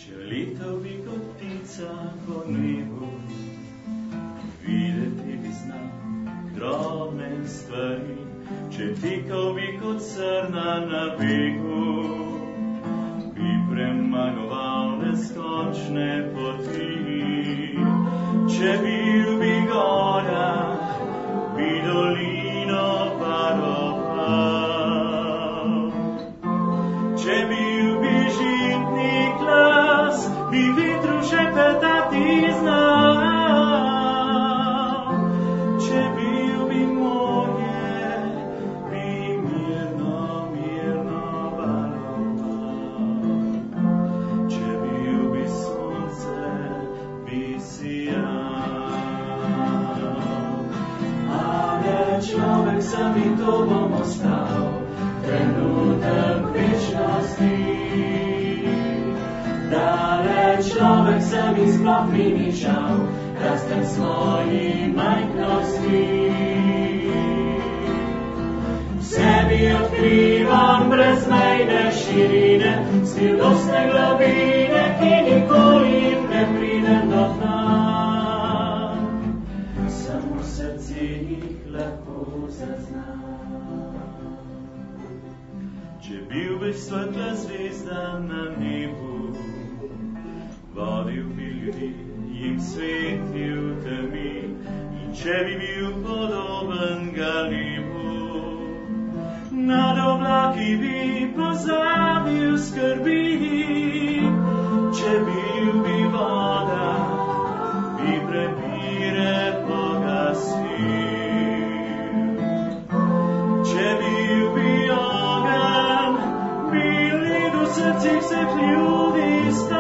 Če letal bi kot ptica po nebu, videti bi znal drobne stvari. Če tekal bi kot srna na begu, bi premagoval neskončne poti. Če bil bi gora, bi dolino paroval. Če bil bi žitni glas, bi vetru šepetati znal. Če bil bi morje, bi mirno valoval. Če bil bi sonce, bi sijal. Ale človek sam in to bom ostal, trenutek večnosti. Daleč človek sem in sploh mi ni žal, rastem svoji majhnosti. V sebi odkrivam brezmejne širine, skrivnostne globine, ki nikoli ne pridem do dna. Samo v srci jih lahko zaznam. Če bil bi svetla zvezda na nebu, vodil bi ljudi, jim svetil temi. In če bi bil podoben galebu, nad oblaki bi pozabil skrbi. Če bil bi voda, bi prepire pogasil. Če bil bi ogenj, bi led v srcih vseh ljudi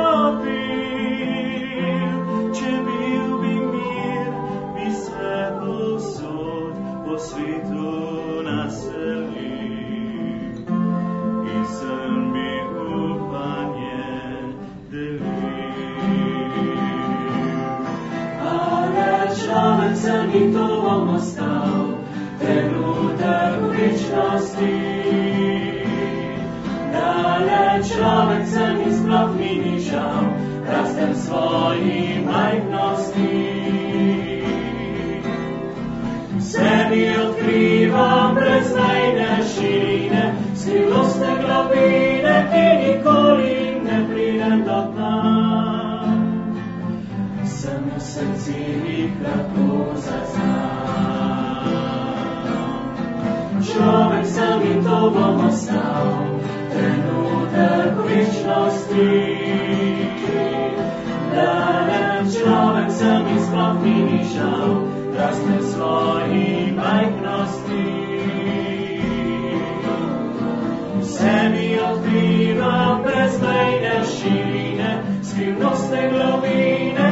stopil. Če bil bi mir, bi se povsod po svetu naselil. In sem bi upanje delil. Ale človek sem in to bom ostal, trenutek večnosti. Daleč človek sem in sploh mi ni žal, rastem svoji majhnosti. V sebi odkrivam brezmejne širine, skrivnostne globine, ki nikoli ne pridem do dna. Sem v srci jih lahko zaznam. Človek sem in to bom ostal, trenutek večnosti. Daleč človek sem in sploh mi ni žal, rastem svoji majhnosti. V sebi odkrivam brezmejne širine, skrivnostne globine,